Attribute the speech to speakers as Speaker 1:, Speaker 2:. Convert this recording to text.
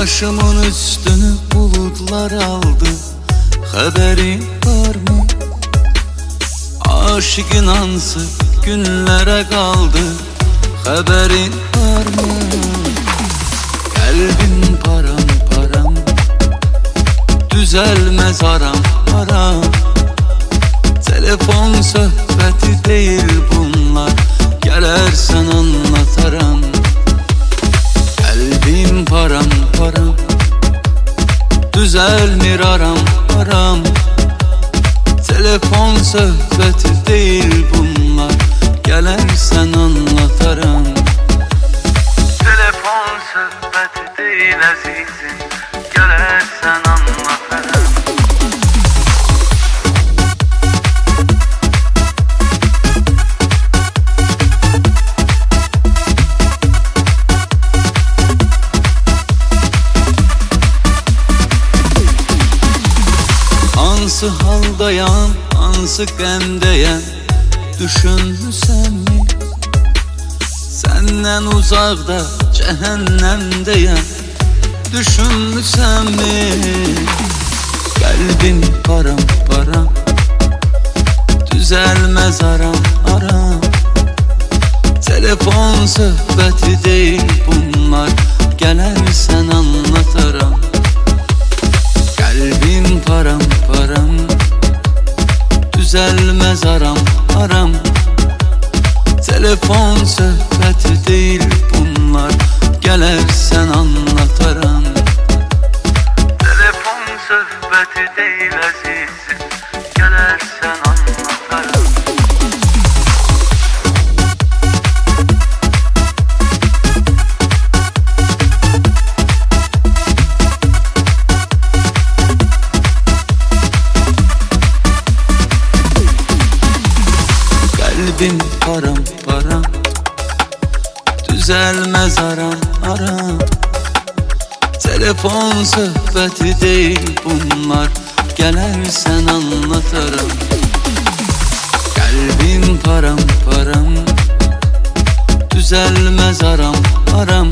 Speaker 1: Başımın üstünü bulutlar aldı, haberin var mı? Aşık inansı günlere kaldı, haberin var mı? Kalbim param, düzelmez aram. Telefon sohbeti değil bunlar, gelersen anlatarım. Kalbim param, düzelmir aram. Telefon sohbeti değil bunlar, gelersen anlatarım.
Speaker 2: Telefon sohbeti değil azizim, gelersen anlatarım.
Speaker 1: Hansı haldayam, hansı qəmdəyəm, düşünmüsən mi? Səndən uzaqda cəhənnəmdəyəm, düşünmüsən mi? Qəlbim param, düzəlməz aram. Telefon söhbəti deyil bunlar, gələrsən anlataram. Kalbim param, düzelmez aram. Telefon sohbeti değil bunlar, gelersen anlatarım.
Speaker 2: Telefon sohbeti değil azizim, gelersen anlatarım.
Speaker 1: Kalbim param, düzelmez aram. Telefon sohbeti değil bunlar, gelersen anlatarım. Kalbim param, düzelmez aram.